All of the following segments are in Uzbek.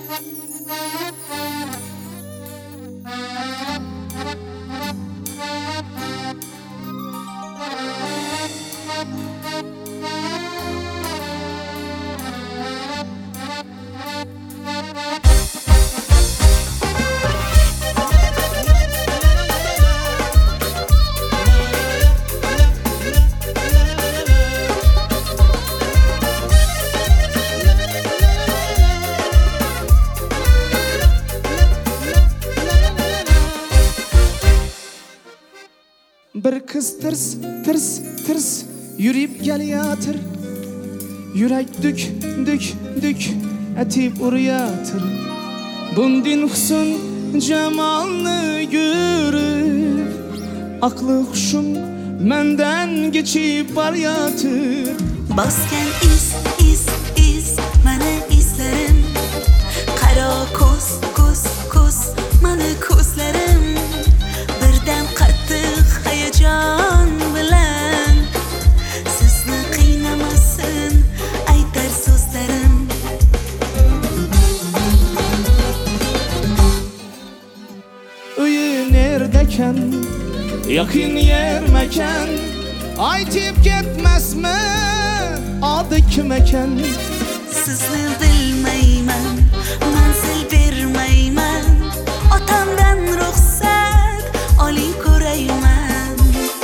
Bir kız tırs tırs tırs yürüyüp geliyadır. Yürek dük dük dük etip uruyatır. Bundin husn cemalını görüp aklı huşum menden geçip baryatır. Basken iz mana izlerim. Kara kus kus kus mana kuslerim. Birden qattiq hayajon bilan sizni qiynamasın aytar so'zlarim. Uyi neredekan, yakın yer mekan, aytib ketmasmi adı kim ekan? Sizni bilmayman, manzil bermayman, otamdan ruxsat oling ko'rayman.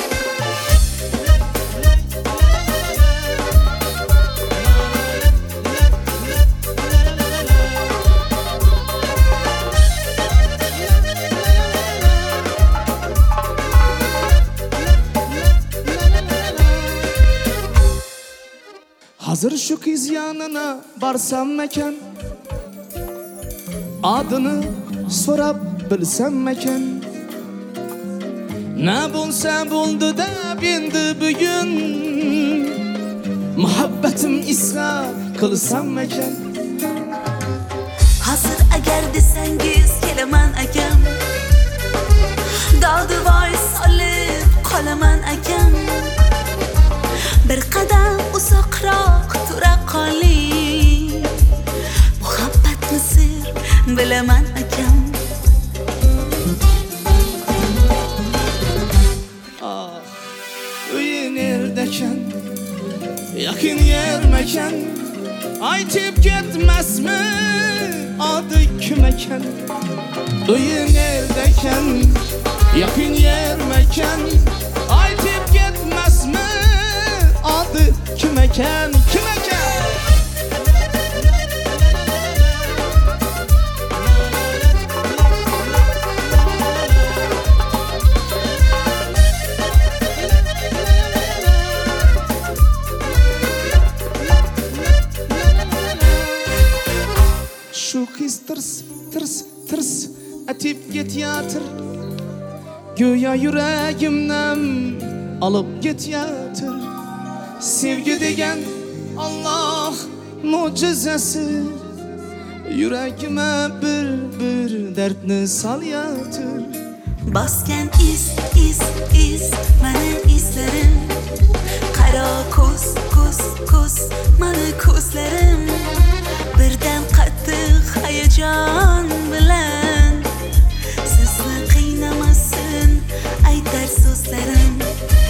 Hazır şu kız yanına barsam mekan, adını sorab bilsem mekan. Ne bulsa buldu da endi bugün, muhabbetim isra kılsam mekan. Hazır agar desangiz kelaman akam, daldi voy solib qolaman akam. Bir qadam uzoqroq tura qoling, muhabbatni sir bilaman akam. Ah, uyi neredekan, yakın yer mekan, aytib ketmasmi adı kim ekan? Uyi neredekan, yakın yer mekan, aytib ketmasmi adı kim ekan? Kim ekan? Şu kız tırs tırs tırs etip ketyadır. Göya yüreğimden alıp ketyadır. Sevgi degen Allah mucizesi, yüreğime bir dertni salyatır. Basken iz mana izlerim. Kara kus kus kus mana kuslerim. Birden qattiq hayajon bilan sizni qiynamasın aytar so'zlarim.